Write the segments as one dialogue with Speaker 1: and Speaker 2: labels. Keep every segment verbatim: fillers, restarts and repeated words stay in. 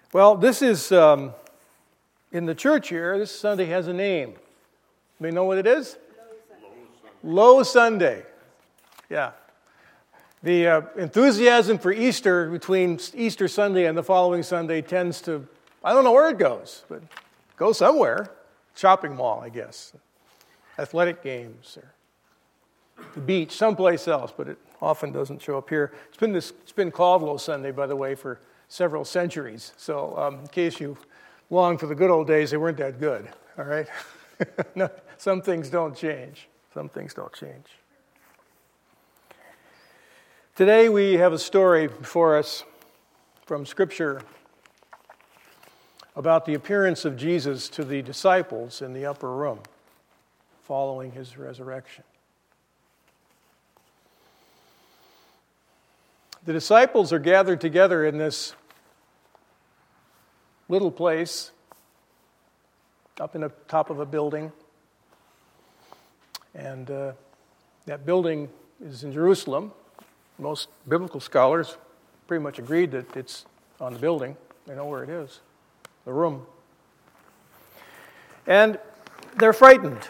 Speaker 1: Well, this is, um, in the church here, this Sunday has a name. You know what it is? Low Sunday. Low Sunday. Yeah. The uh, enthusiasm for Easter between Easter Sunday and the following Sunday tends to, I don't know where it goes, but go somewhere. Shopping mall, I guess. Athletic games, or the beach, someplace else, but it often doesn't show up here. It's been this, it's been called Low Sunday, by the way, for several centuries. So um, in case you long for the good old days, they weren't that good, all right? No, some things don't change. Some things don't change. Today we have a story before us from Scripture about the appearance of Jesus to the disciples in the upper room following his resurrection. The disciples are gathered together in this little place up in the top of a building. And uh, that building is in Jerusalem. Most biblical scholars pretty much agreed that it's on the building. They know where it is, the room. And they're frightened.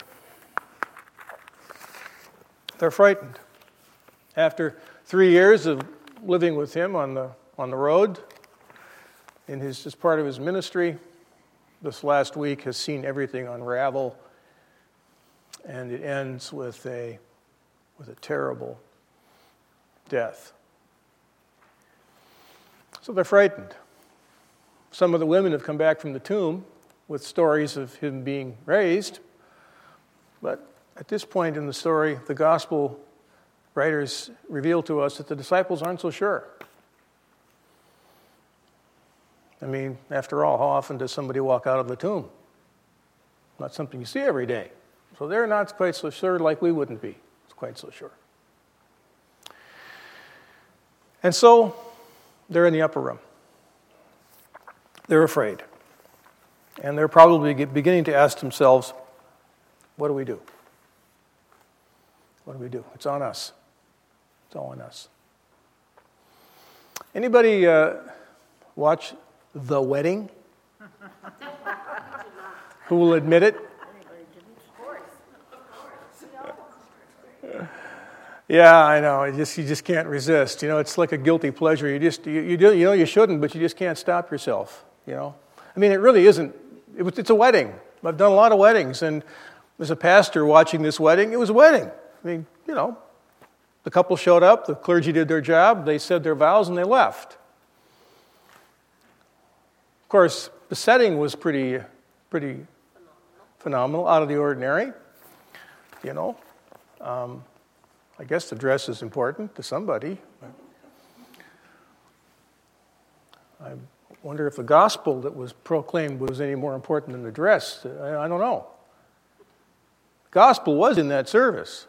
Speaker 1: They're frightened. After three years of living with him on the on the road, in his as part of his ministry, this last week has seen everything unravel, and it ends with a with a terrible death. So they're frightened. Some of the women have come back from the tomb with stories of him being raised, but at this point in the story, the gospel writers reveal to us that the disciples aren't so sure. I mean, after all, how often does somebody walk out of the tomb? Not something you see every day. So they're not quite so sure, like we wouldn't be quite so sure. And so they're in the upper room. They're afraid. And they're probably beginning to ask themselves, what do we do? What do we do? It's on us. It's all on us. Anybody uh, watch The Wedding? Who will admit it? Yeah, I know. You just you just can't resist. You know, it's like a guilty pleasure. You just you, you do you know you shouldn't, but you just can't stop yourself. You know, I mean, it really isn't. It was, it's a wedding. I've done a lot of weddings, and as a pastor watching this wedding, it was a wedding. I mean, you know, the couple showed up, the clergy did their job, they said their vows, and they left. Of course, the setting was pretty, pretty phenomenal, out of the ordinary. You know, um, I guess the dress is important to somebody. I wonder if the gospel that was proclaimed was any more important than the dress. I, I don't know. The gospel was in that service.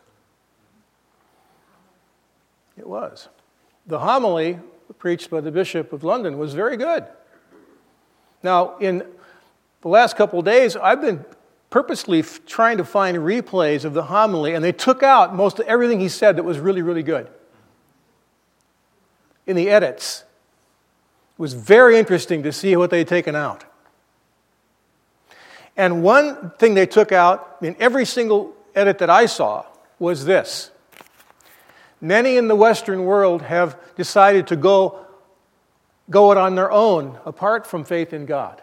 Speaker 1: It was. The homily preached by the Bishop of London was very good. Now, in the last couple of days, I've been purposely f- trying to find replays of the homily, and they took out most of everything he said that was really, really good. In the edits. It was very interesting to see what they had taken out. And one thing they took out in every single edit that I saw was this. Many in the Western world have decided to go, go it on their own, apart from faith in God.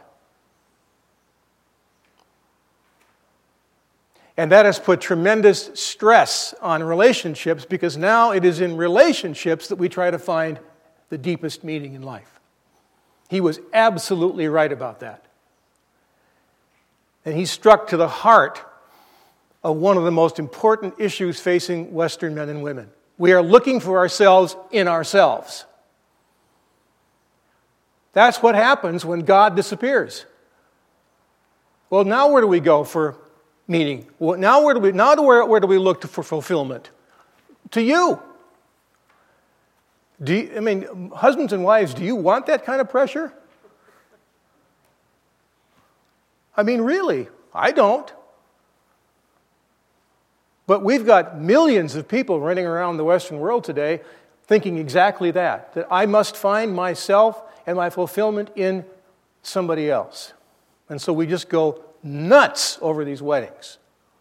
Speaker 1: And that has put tremendous stress on relationships, because now it is in relationships that we try to find the deepest meaning in life. He was absolutely right about that. And he struck to the heart of one of the most important issues facing Western men and women. We are looking for ourselves in ourselves. That's what happens when God disappears. Well, now where do we go for meaning? Well, now where do we now to where, where do we look to, for fulfillment? To you. Do you, I mean, husbands and wives, do you want that kind of pressure? I mean, really, I don't. But we've got millions of people running around the Western world today thinking exactly that, that I must find myself and my fulfillment in somebody else. And so we just go nuts over these weddings.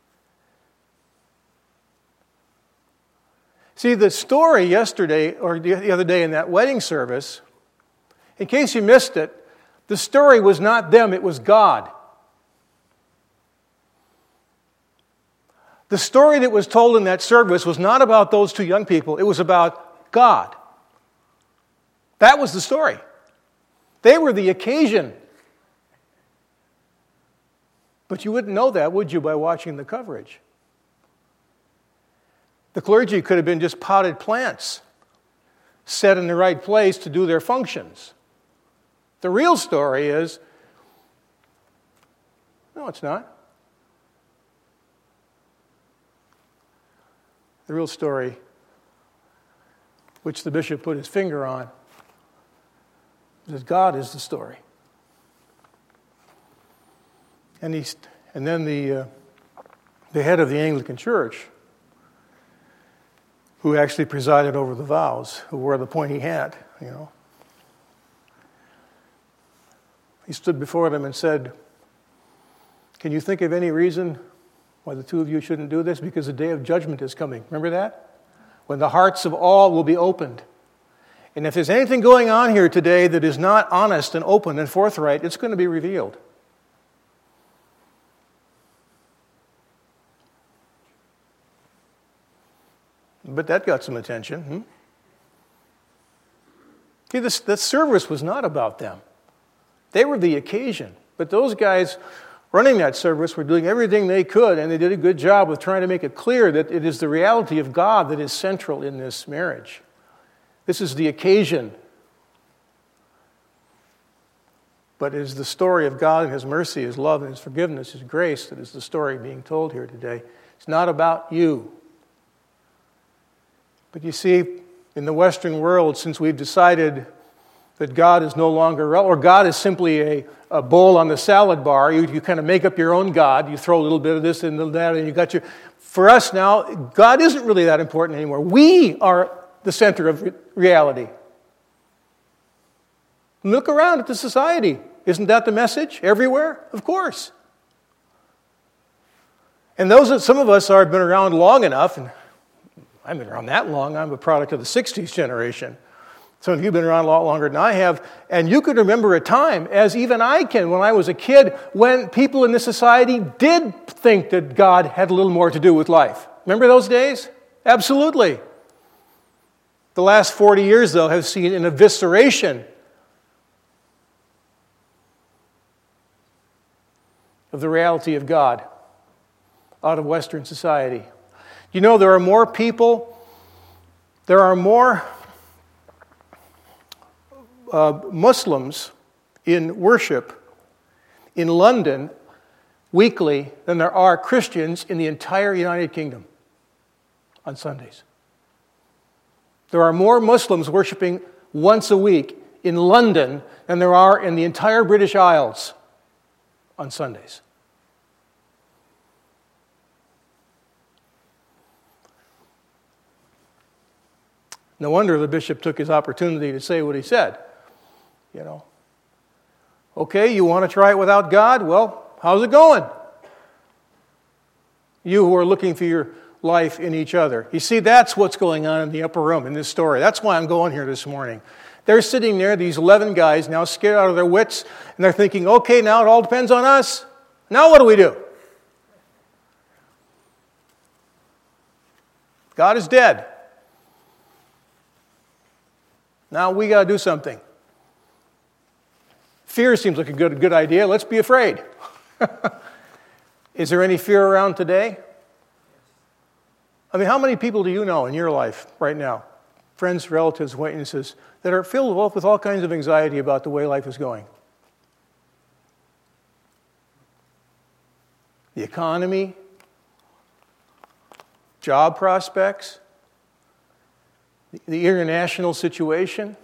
Speaker 1: See, the story yesterday, or the other day in that wedding service, in case you missed it, the story was not them, it was God. The story that was told in that service was not about those two young people, it was about God. That was the story. They were the occasion. But you wouldn't know that, would you, by watching the coverage? The clergy could have been just potted plants set in the right place to do their functions. The real story is, no, it's not. The real story, which the bishop put his finger on, is that God is the story. And he, and then the uh, the head of the Anglican Church, who actually presided over the vows, who wore the pointy hat, you know, he stood before them and said, "Can you think of any reason why the two of you shouldn't do this? Because the day of judgment is coming." Remember that? When the hearts of all will be opened. And if there's anything going on here today that is not honest and open and forthright, it's going to be revealed. But that got some attention. Hmm? See, this, this service was not about them. They were the occasion. But those guys running that service were doing everything they could, and they did a good job of trying to make it clear that it is the reality of God that is central in this marriage. This is the occasion. But it is the story of God and His mercy, His love, and His forgiveness, His grace that is the story being told here today. It's not about you. But you see, in the Western world, since we've decided that God is no longer relevant, or God is simply a, a bowl on the salad bar, you, you kind of make up your own God, you throw a little bit of this and that, and you got your... For us now, God isn't really that important anymore. We are the center of reality. Look around at the society. Isn't that the message everywhere? Of course. And those that some of us are been around long enough, and I haven't been around that long, I'm a product of the sixties generation. Some of you have been around a lot longer than I have, and you could remember a time, as even I can, when I was a kid, when people in this society did think that God had a little more to do with life. Remember those days? Absolutely. The last forty years, though, have seen an evisceration of the reality of God out of Western society. You know, there are more people, there are more uh, Muslims in worship in London weekly than there are Christians in the entire United Kingdom on Sundays. There are more Muslims worshiping once a week in London than there are in the entire British Isles on Sundays. No wonder the bishop took his opportunity to say what he said. You know, okay, you want to try it without God? Well, how's it going? You who are looking for your life in each other. You see, that's what's going on in the upper room in this story. That's why I'm going here this morning. They're sitting there, these eleven guys, now scared out of their wits, and they're thinking, okay, now it all depends on us. Now what do we do? God is dead. Now we got to do something. Fear seems like a good, good idea. Let's be afraid. Is there any fear around today? I mean, how many people do you know in your life right now, friends, relatives, acquaintances, that are filled with all kinds of anxiety about the way life is going? The economy, job prospects, the international situation.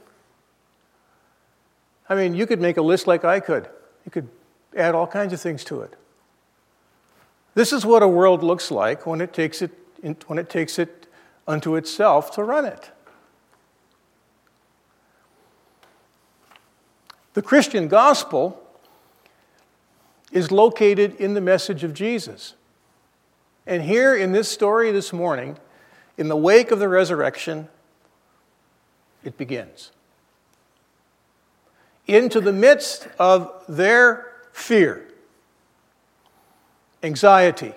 Speaker 1: I mean, you could make a list like I could. You could add all kinds of things to it. This is what a world looks like when it takes it when it takes it unto itself to run it. The Christian gospel is located in the message of Jesus. And here in this story this morning, in the wake of the resurrection, it begins. Into the midst of their fear, anxiety,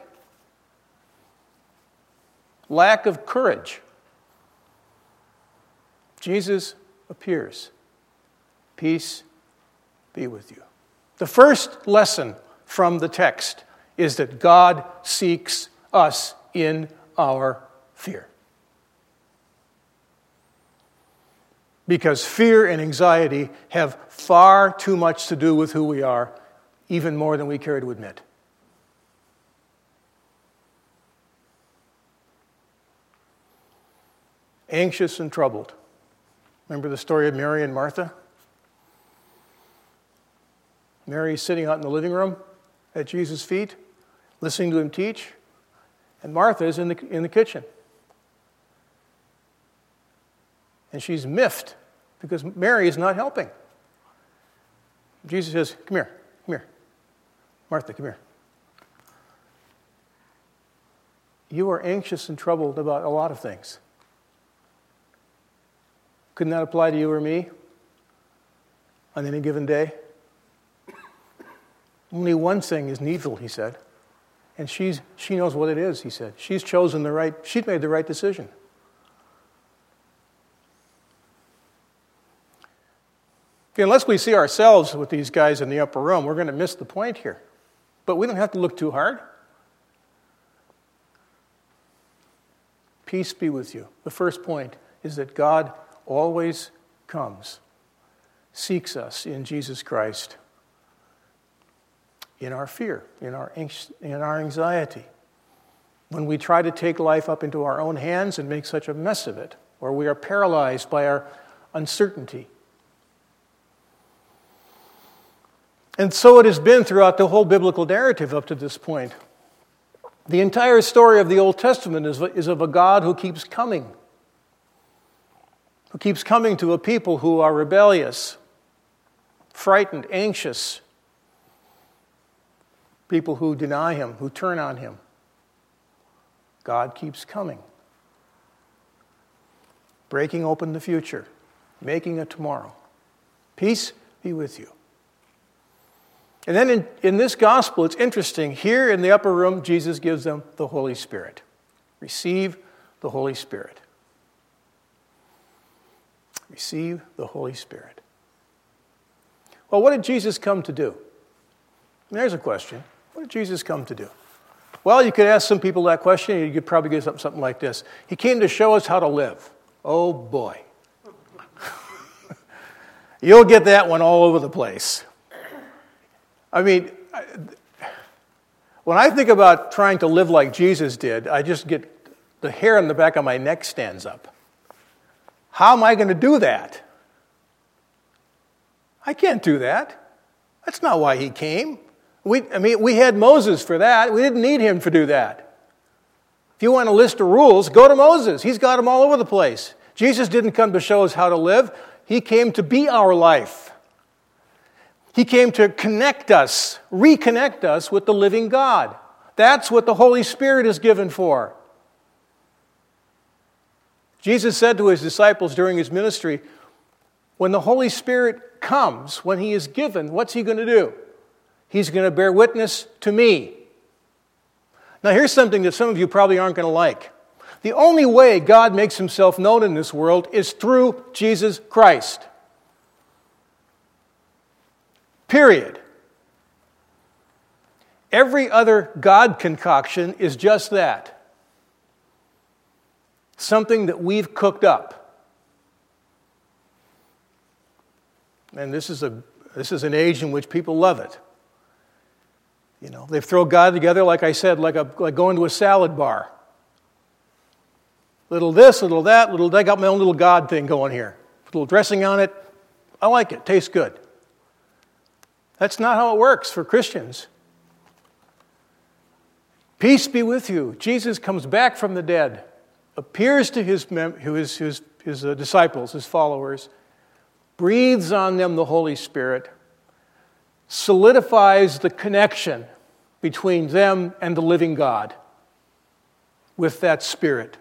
Speaker 1: lack of courage, Jesus appears. Peace be with you. The first lesson from the text is that God seeks us in our fear. Because fear and anxiety have far too much to do with who we are, even more than we care to admit. Anxious and troubled. Remember the story of Mary and Martha? Mary's sitting out in the living room at Jesus' feet, listening to him teach, and Martha is in the, in the kitchen. And she's miffed because Mary is not helping. Jesus says, come here, come here. Martha, come here. You are anxious and troubled about a lot of things. Couldn't that apply to you or me on any given day? Only one thing is needful, he said. And she's she knows what it is, he said. She's chosen the right, she's made the right decision. Okay, unless we see ourselves with these guys in the upper room, we're going to miss the point here. But we don't have to look too hard. Peace be with you. The first point is that God always comes, seeks us in Jesus Christ, in our fear, in our in our anxiety. When we try to take life up into our own hands and make such a mess of it, or we are paralyzed by our uncertainty. And so it has been throughout the whole biblical narrative up to this point. The entire story of the Old Testament is, is of a God who keeps coming, who keeps coming to a people who are rebellious, frightened, anxious, people who deny him, who turn on him. God keeps coming, breaking open the future, making a tomorrow. Peace be with you. And then in, in this gospel, it's interesting. Here in the upper room, Jesus gives them the Holy Spirit. Receive the Holy Spirit. Receive the Holy Spirit. Well, what did Jesus come to do? And there's a question. What did Jesus come to do? Well, you could ask some people that question, and you could probably get something, something like this. He came to show us how to live. Oh, boy. You'll get that one all over the place. I mean, when I think about trying to live like Jesus did, I just get the hair on the back of my neck stands up. How am I going to do that? I can't do that. That's not why he came. We, I mean, we had Moses for that. We didn't need him to do that. If you want a list of rules, go to Moses. He's got them all over the place. Jesus didn't come to show us how to live. He came to be our life. He came to connect us, reconnect us with the living God. That's what the Holy Spirit is given for. Jesus said to his disciples during his ministry, when the Holy Spirit comes, when he is given, what's he going to do? He's going to bear witness to me. Now here's something that some of you probably aren't going to like. The only way God makes himself known in this world is through Jesus Christ. Period. Every other God concoction is just that. Something that we've cooked up. And this is a this is an age in which people love it. You know, they throw God together, like I said, like a like going to a salad bar. Little this, little that, little I got my own little God thing going here. A little dressing on it. I like it. Tastes good. That's not how it works for Christians. Peace be with you. Jesus comes back from the dead, appears to his, his, his, his uh, disciples, his followers, breathes on them the Holy Spirit, solidifies the connection between them and the living God with that Spirit.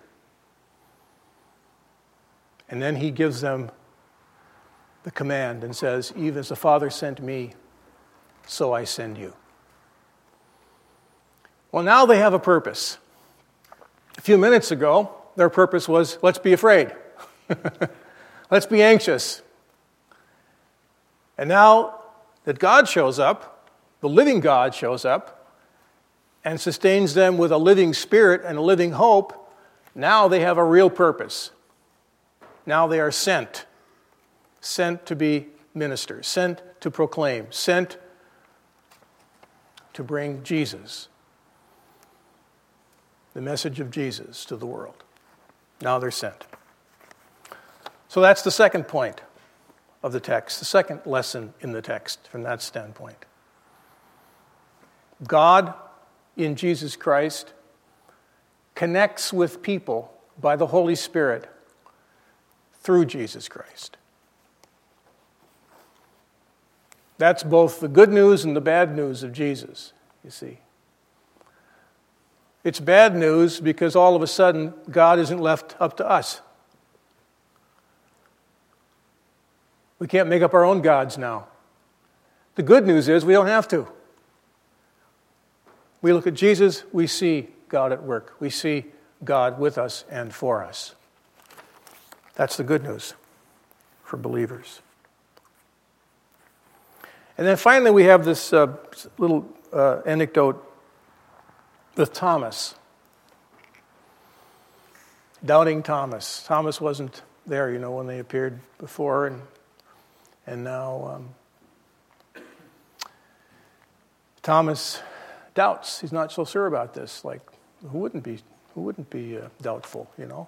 Speaker 1: And then he gives them the command and says, even as the Father sent me, so I send you. Well, now they have a purpose. A few minutes ago, their purpose was, let's be afraid. Let's be anxious. And now that God shows up, the living God shows up, and sustains them with a living spirit and a living hope, now they have a real purpose. Now they are sent. Sent to be ministers. Sent to proclaim. Sent to bring Jesus. The message of Jesus to the world. Now they're sent. So that's the second point of the text, the second lesson in the text from that standpoint. God, in Jesus Christ, connects with people by the Holy Spirit through Jesus Christ. That's both the good news and the bad news of Jesus, you see. It's bad news because all of a sudden God isn't left up to us. We can't make up our own gods now. The good news is we don't have to. We look at Jesus, we see God at work. We see God with us and for us. That's the good news for believers. And then finally we have this uh, little uh, anecdote with Thomas. Doubting Thomas. Thomas wasn't there, you know, when they appeared before, and and now um, Thomas doubts. He's not so sure about this. Like, who wouldn't be? Who wouldn't be uh, doubtful? You know.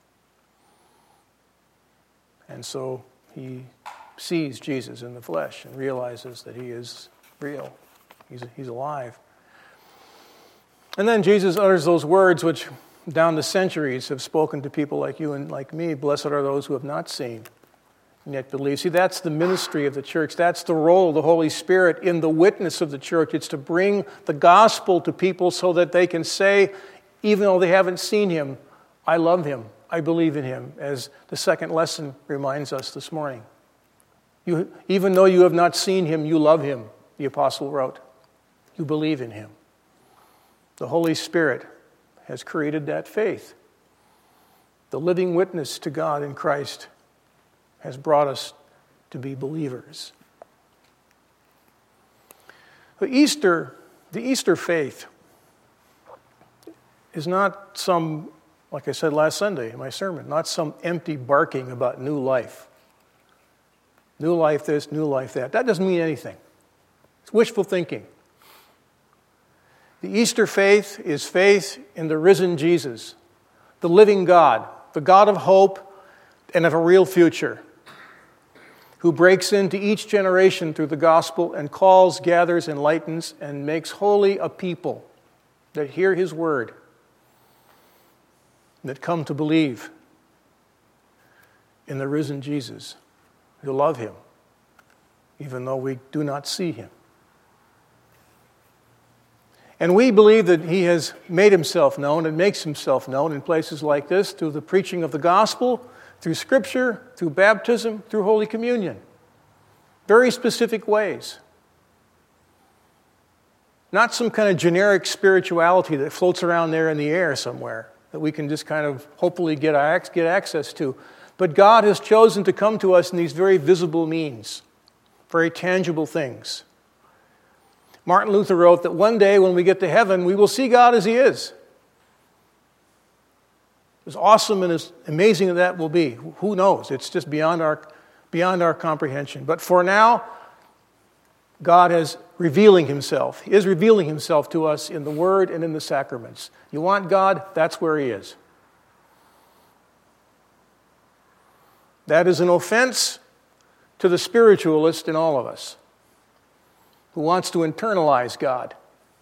Speaker 1: And so he sees Jesus in the flesh and realizes that he is real. He's he's alive. And then Jesus utters those words which down the centuries have spoken to people like you and like me. Blessed are those who have not seen and yet believe. See, that's the ministry of the church. That's the role of the Holy Spirit in the witness of the church. It's to bring the gospel to people so that they can say, even though they haven't seen him, I love him. I believe in him, as the second lesson reminds us this morning. You, even though you have not seen him, you love him, the apostle wrote. You believe in him. The Holy Spirit has created that faith. The living witness to God in Christ has brought us to be believers. The Easter, the Easter faith is not some, like I said last Sunday in my sermon, not some empty barking about new life. New life this, new life that. That doesn't mean anything. It's wishful thinking. The Easter faith is faith in the risen Jesus, the living God, the God of hope and of a real future, who breaks into each generation through the gospel and calls, gathers, enlightens, and makes holy a people that hear his word, that come to believe in the risen Jesus, who love him, even though we do not see him. And we believe that he has made himself known and makes himself known in places like this through the preaching of the gospel, through Scripture, through baptism, through Holy Communion. Very specific ways. Not some kind of generic spirituality that floats around there in the air somewhere that we can just kind of hopefully get, get access to. But God has chosen to come to us in these very visible means, very tangible things. Martin Luther wrote that one day when we get to heaven, we will see God as he is. As awesome and as amazing as that will be, who knows? It's just beyond our, beyond our comprehension. But for now, God is revealing himself. He is revealing himself to us in the Word and in the sacraments. You want God? That's where he is. That is an offense to the spiritualist in all of us, who wants to internalize God.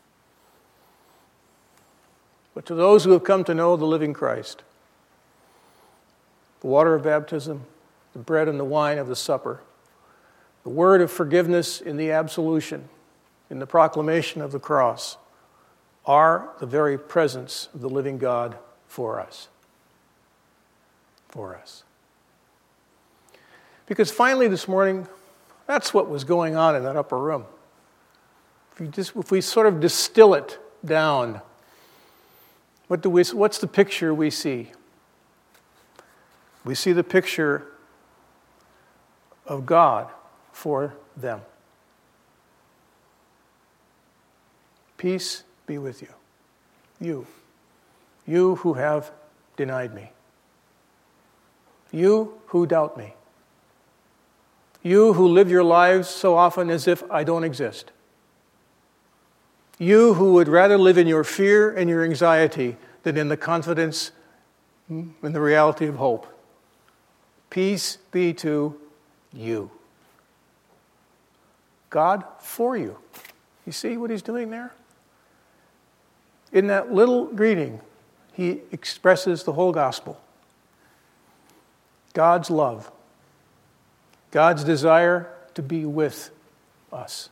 Speaker 1: But to those who have come to know the living Christ, the water of baptism, the bread and the wine of the supper, the word of forgiveness in the absolution, in the proclamation of the cross, are the very presence of the living God for us. For us. Because finally this morning, that's what was going on in that upper room. If, you just, if we sort of distill it down, what do we, what's the picture we see? We see the picture of God for them. Peace be with you. You. You who have denied me. You who doubt me. You who live your lives so often as if I don't exist. You who would rather live in your fear and your anxiety than in the confidence and the reality of hope. Peace be to you. God for you. You see what he's doing there? In that little greeting, he expresses the whole gospel. God's love. God's desire to be with us.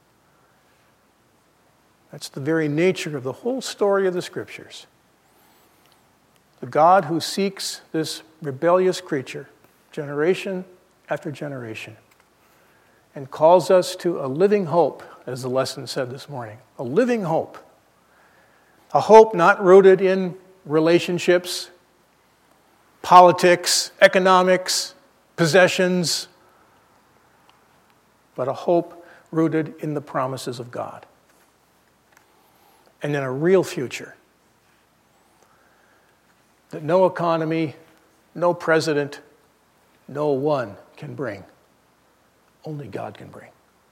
Speaker 1: That's the very nature of the whole story of the Scriptures. The God who seeks this rebellious creature, generation after generation, and calls us to a living hope, as the lesson said this morning. A living hope. A hope not rooted in relationships, politics, economics, possessions, but a hope rooted in the promises of God. And in a real future that no economy, no president, no one can bring. Only God can bring.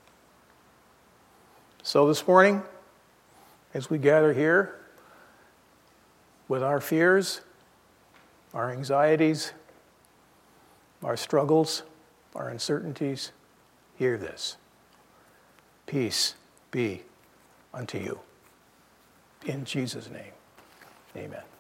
Speaker 1: So this morning, as we gather here with our fears, our anxieties, our struggles, our uncertainties, hear this. Peace be unto you. In Jesus' name, amen.